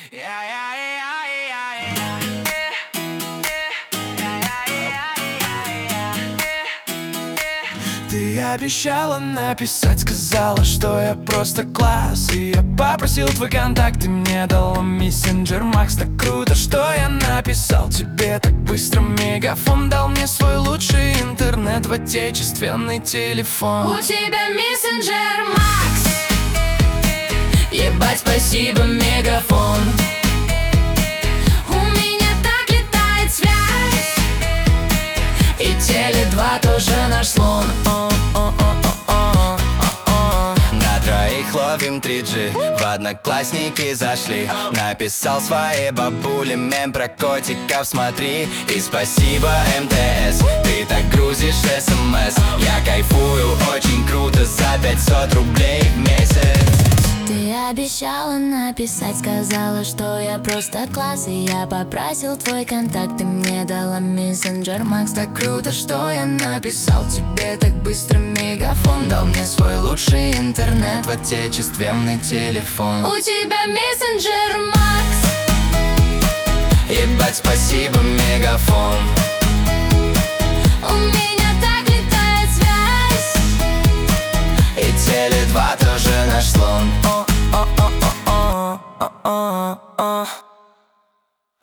Ты обещала написать, сказала, что я просто класс. И я попросил твой контакт, ты мне дала мессенджер Макс. Так круто, что я написал тебе так быстро. Мегафон дал мне свой лучший интернет в отечественный телефон. У тебя мессенджер Макс. Ебать, спасибо, Мегафон. У меня так летает связь. И Теле2 тоже наш слон. На троих ловим 3G, в Одноклассники зашли. Написал своей бабуле мем про котиков, смотри. И спасибо, МТС, ты так грузишь СМС. Я кайфую, очень круто, за 500 рублей в месяц. Ты обещала написать, сказала, что я просто класс. И я попросил твой контакт, ты мне дала мессенджер Макс. Так круто, что я написал тебе так быстро. Мегафон дал мне свой лучший интернет в отечественный телефон. У тебя мессенджер Макс. Ебать, спасибо, Мегафон. У меня так летает связь. И Теле2